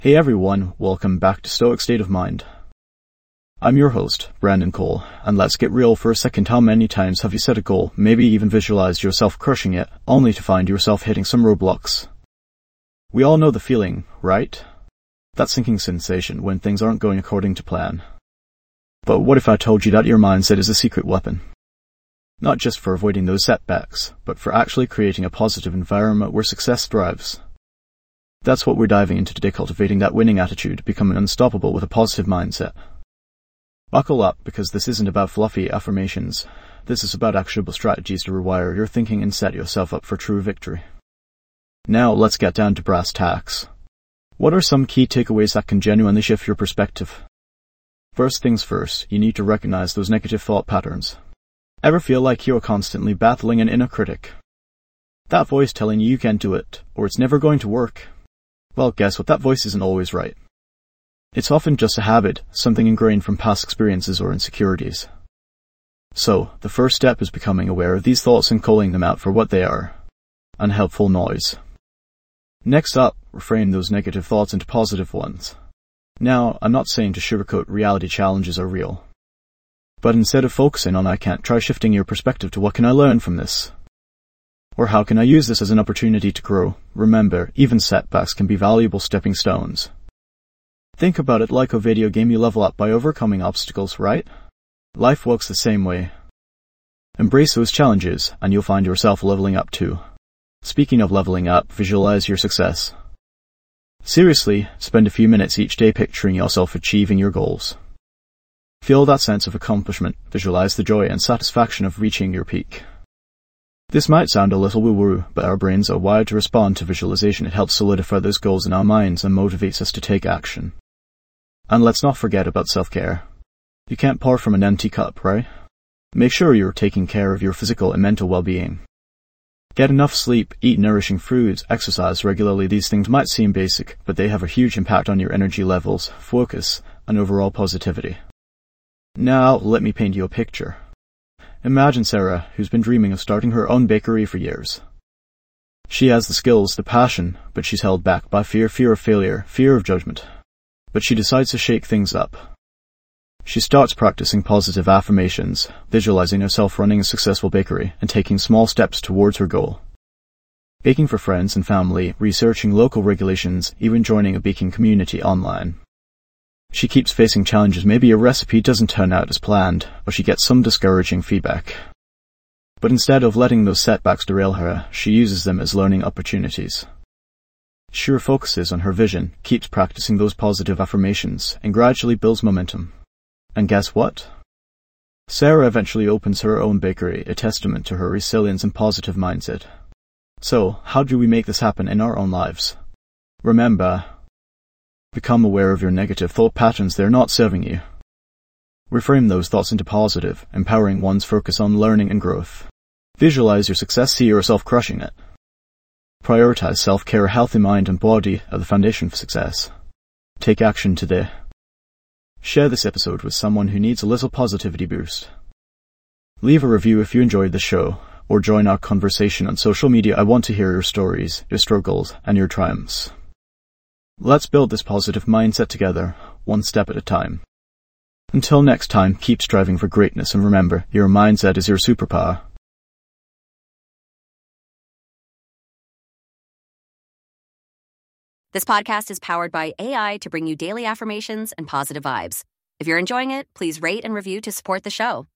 Hey everyone, welcome back to Stoic State of Mind. I'm your host, Brandon Cole, and let's get real for a second. How many times have you set a goal, maybe even visualized yourself crushing it, only to find yourself hitting some roadblocks? We all know the feeling, right? That sinking sensation when things aren't going according to plan. But what if I told you that your mindset is a secret weapon? Not just for avoiding those setbacks, but for actually creating a positive environment where success thrives. That's what we're diving into today, cultivating that winning attitude, becoming unstoppable with a positive mindset. Buckle up, because this isn't about fluffy affirmations. This is about actionable strategies to rewire your thinking and set yourself up for true victory. Now, let's get down to brass tacks. What are some key takeaways that can genuinely shift your perspective? First things first, you need to recognize those negative thought patterns. Ever feel like you're constantly battling an inner critic? That voice telling you can't do it, or it's never going to work. Well, guess what? That voice isn't always right. It's often just a habit, something ingrained from past experiences or insecurities. So, the first step is becoming aware of these thoughts and calling them out for what they are. Unhelpful noise. Next up, reframe those negative thoughts into positive ones. Now, I'm not saying to sugarcoat reality challenges are real. But instead of focusing on I can't, try shifting your perspective to what can I learn from this? Or how can I use this as an opportunity to grow? Remember, even setbacks can be valuable stepping stones. Think about it like a video game. You level up by overcoming obstacles, right? Life works the same way. Embrace those challenges, and you'll find yourself leveling up too. Speaking of leveling up, visualize your success. Seriously, spend a few minutes each day picturing yourself achieving your goals. Feel that sense of accomplishment, visualize the joy and satisfaction of reaching your peak. This might sound a little woo-woo, but our brains are wired to respond to visualization. It helps solidify those goals in our minds and motivates us to take action. And let's not forget about self-care. You can't pour from an empty cup, right? Make sure you're taking care of your physical and mental well-being. Get enough sleep, eat nourishing foods, exercise regularly. These things might seem basic, but they have a huge impact on your energy levels, focus, and overall positivity. Now, let me paint you a picture. Imagine Sarah, who's been dreaming of starting her own bakery for years. She has the skills, the passion, but she's held back by fear of failure, fear of judgment. But she decides to shake things up. She starts practicing positive affirmations, visualizing herself running a successful bakery, and taking small steps towards her goal. Baking for friends and family, researching local regulations, even joining a baking community online. She keeps facing challenges. Maybe a recipe doesn't turn out as planned, or she gets some discouraging feedback. But instead of letting those setbacks derail her, she uses them as learning opportunities. She focuses on her vision, keeps practicing those positive affirmations, and gradually builds momentum. And guess what? Sarah eventually opens her own bakery, a testament to her resilience and positive mindset. So, how do we make this happen in our own lives? Remember, become aware of your negative thought patterns. They're not serving you. Reframe those thoughts into positive, empowering ones. Focus on learning and growth. Visualize your success. See yourself crushing it. Prioritize self-care. A healthy mind and body are the foundation for success. Take action today. Share this episode with someone who needs a little positivity boost. Leave a review if you enjoyed the show, or join our conversation on social media. I want to hear your stories, your struggles, and your triumphs. Let's build this positive mindset together, one step at a time. Until next time, keep striving for greatness, and remember, your mindset is your superpower. This podcast is powered by AI to bring you daily affirmations and positive vibes. If you're enjoying it, please rate and review to support the show.